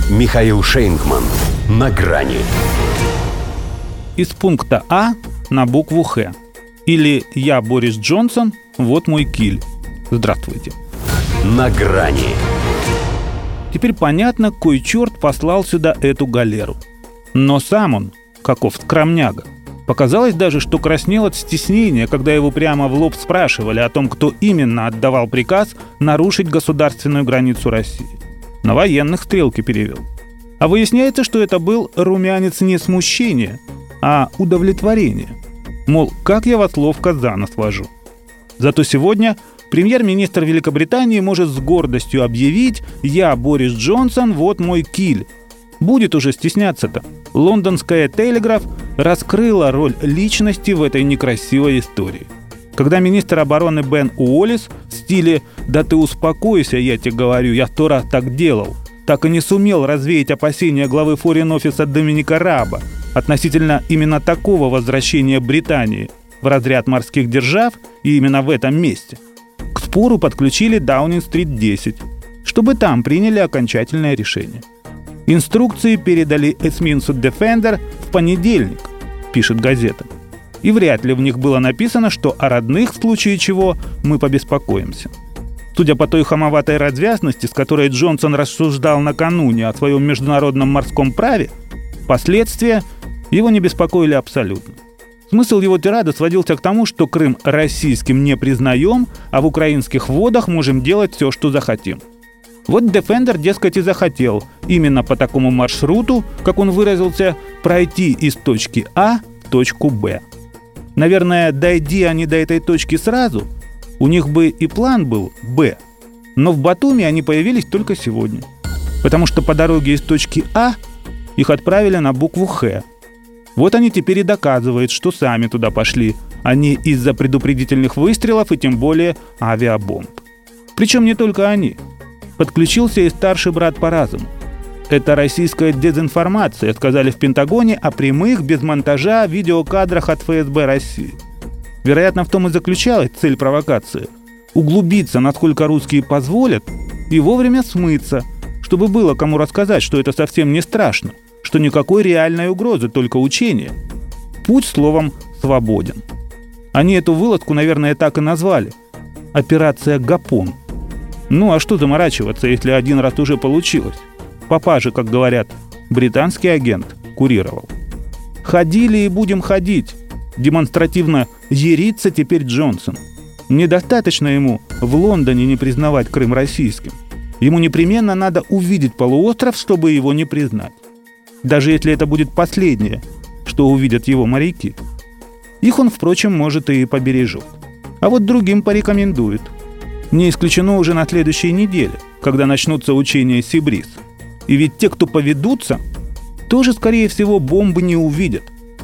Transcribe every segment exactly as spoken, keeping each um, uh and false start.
Михаил Шейнгман. На грани. Из пункта А на букву Х. Или «Я Борис Джонсон, вот мой киль». Здравствуйте. На грани. Теперь понятно, кой черт послал сюда эту галеру. Но сам он, каков скромняга. Показалось даже, что краснел от стеснения, когда его прямо в лоб спрашивали о том, кто именно отдавал приказ нарушить государственную границу России. На военных стрелки перевел. А выясняется, что это был румянец не смущения, а удовлетворения. Мол, как я вас ловко за нос вожу. Зато сегодня премьер-министр Великобритании может с гордостью объявить: «Я Борис Джонсон, вот мой киль». Будет уже стесняться-то. Лондонская «Телеграф» раскрыла роль личности в этой некрасивой истории. Когда министр обороны Бен Уоллес в стиле «Да ты успокойся, я тебе говорю, я сто раз так делал», так и не сумел развеять опасения главы форин-офиса Доминика Раба относительно именно такого возвращения Британии в разряд морских держав и именно в этом месте, к спору подключили Даунинг-стрит десять, чтобы там приняли окончательное решение. Инструкции передали эсминцу Defender в понедельник, пишет газета. И вряд ли в них было написано, что о родных в случае чего мы побеспокоимся. Судя по той хамоватой развязности, с которой Джонсон рассуждал накануне о своем международном морском праве, последствия его не беспокоили абсолютно. Смысл его тирады сводился к тому, что Крым российским не признаем, а в украинских водах можем делать все, что захотим. Вот Defender, дескать, и захотел именно по такому маршруту, как он выразился, пройти из точки А в точку Б. Наверное, дойди они до этой точки сразу, у них бы и план был Б. Но в Батуми они появились только сегодня. Потому что по дороге из точки А их отправили на букву Х. Вот они теперь и доказывают, что сами туда пошли, а не из-за предупредительных выстрелов и тем более авиабомб. Причем не только они. Подключился и старший брат по разуму. Это российская дезинформация, сказали в Пентагоне о прямых, без монтажа, видеокадрах от эф эс бэ России. Вероятно, в том и заключалась цель провокации – углубиться, насколько русские позволят, и вовремя смыться, чтобы было кому рассказать, что это совсем не страшно, что никакой реальной угрозы, только учение. Путь, словом, свободен. Они эту вылазку, наверное, так и назвали – «Операция Гапон». Ну а что заморачиваться, если один раз уже получилось? Папа же, как говорят, британский агент курировал. Ходили и будем ходить. Демонстративно ярится теперь Джонсон. Недостаточно ему в Лондоне не признавать Крым российским. Ему непременно надо увидеть полуостров, чтобы его не признать. Даже если это будет последнее, что увидят его моряки. Их он, впрочем, может и побережет. А вот другим порекомендует. Не исключено уже на следующей неделе, когда начнутся учения Сибриз. И ведь те, кто поведутся, тоже, скорее всего, бомбы не увидят.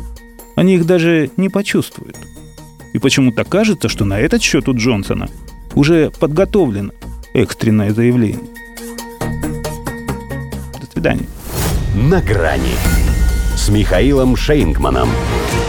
Они их даже не почувствуют. И почему-то кажется, что на этот счет у Джонсона уже подготовлено экстренное заявление. До свидания. На грани с Михаилом Шейнгманом.